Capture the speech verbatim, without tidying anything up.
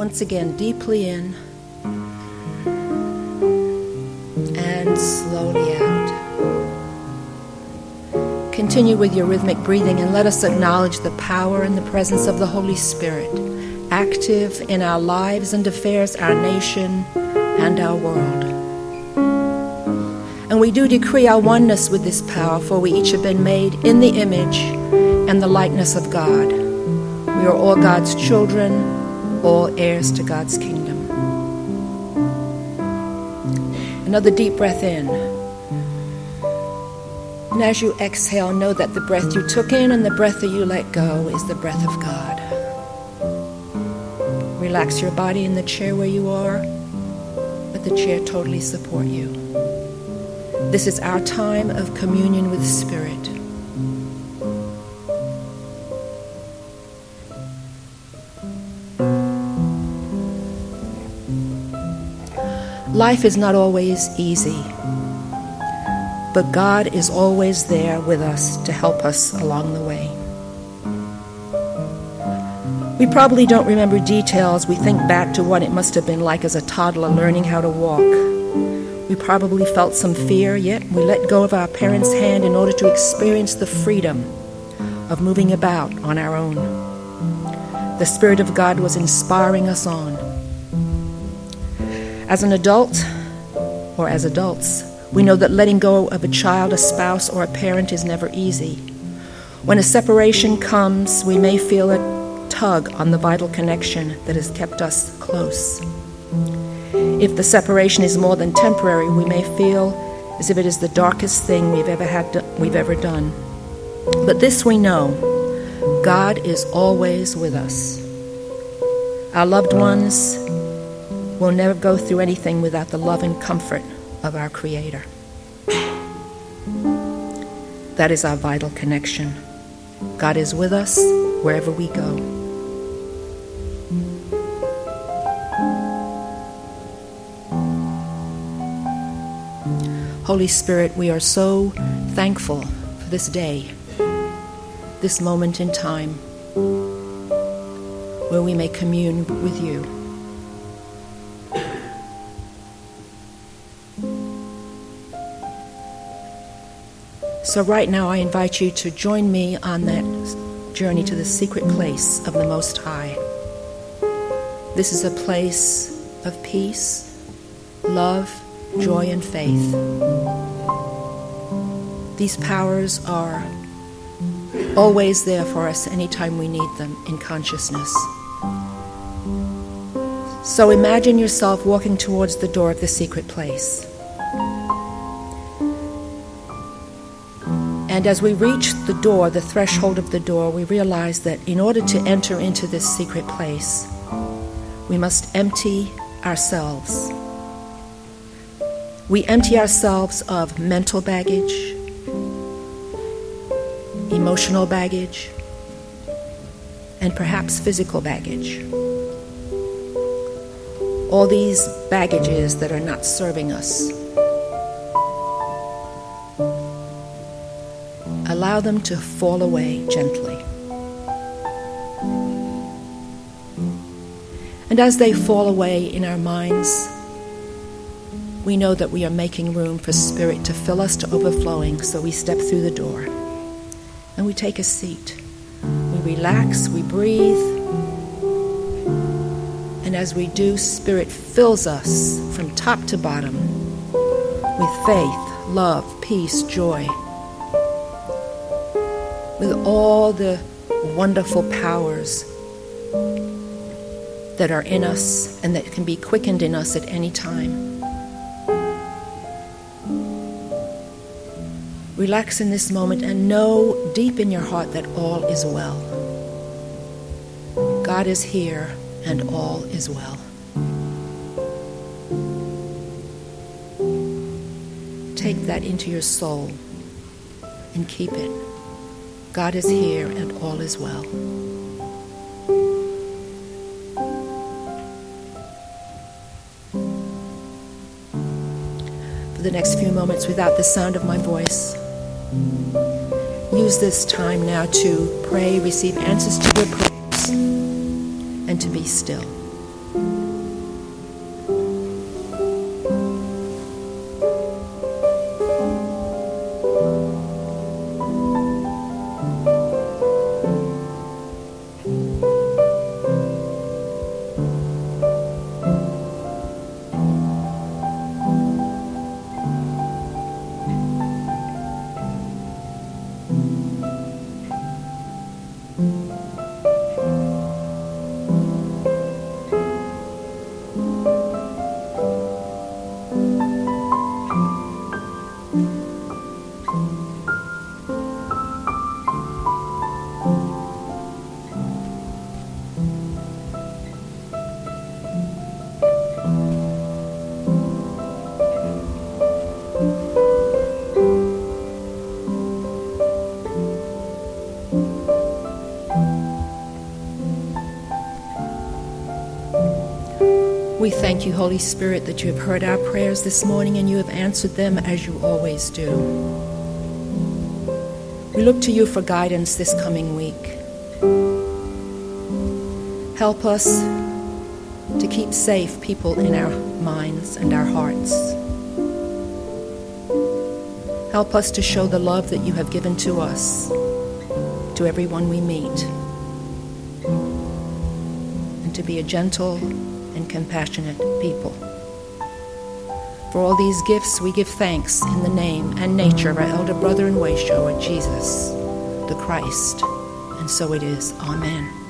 Once again, deeply in and slowly out. Continue with your rhythmic breathing and let us acknowledge the power and the presence of the Holy Spirit, active in our lives and affairs, our nation, and our world. And we do decree our oneness with this power, for we each have been made in the image and the likeness of God. We are all God's children, all heirs to God's kingdom. Another deep breath in. And as you exhale, know that the breath you took in and the breath that you let go is the breath of God. Relax your body in the chair where you are. Let the chair totally support you. This is our time of communion with Spirit. Life is not always easy, but God is always there with us to help us along the way. We probably don't remember details. We think back to what it must have been like as a toddler learning how to walk. We probably felt some fear, yet we let go of our parents' hand in order to experience the freedom of moving about on our own. The Spirit of God was inspiring us on. As an adult, or as adults, we know that letting go of a child, a spouse, or a parent is never easy. When a separation comes, we may feel a tug on the vital connection that has kept us close. If the separation is more than temporary, we may feel as if it is the darkest thing we've ever had to, we've ever done. But this we know, God is always with us. Our loved ones will never go through anything without the love and comfort of our Creator. That is our vital connection. God is with us wherever we go. Holy Spirit, we are so thankful for this day, this moment in time, where we may commune with you. So right now I invite you to join me on that journey to the secret place of the Most High. This is a place of peace, love, joy, and faith. These powers are always there for us anytime we need them in consciousness. So imagine yourself walking towards the door of the secret place. And as we reach the door, the threshold of the door, we realize that in order to enter into this secret place, we must empty ourselves. We empty ourselves of mental baggage, emotional baggage, and perhaps physical baggage. All these baggages that are not serving us. Allow them to fall away gently. And as they fall away in our minds, we know that we are making room for Spirit to fill us to overflowing, so we step through the door and we take a seat. We relax, we breathe, and as we do, Spirit fills us from top to bottom with faith, love, peace, joy, with all the wonderful powers that are in us and that can be quickened in us at any time. Relax in this moment and know deep in your heart that all is well. God is here and all is well. Take that into your soul and keep it. God is here and all is well. For the next few moments, without the sound of my voice, use this time now to pray, receive answers to your prayers, and to be still. We thank you, Holy Spirit, that you have heard our prayers this morning and you have answered them as you always do. We look to you for guidance this coming week. Help us to keep safe people in our minds and our hearts. Help us to show the love that you have given to us, to everyone we meet, and to be a gentle and compassionate people. For all these gifts we give thanks in the name and nature of our elder brother and way shower, Jesus, the Christ. And so it is. Amen.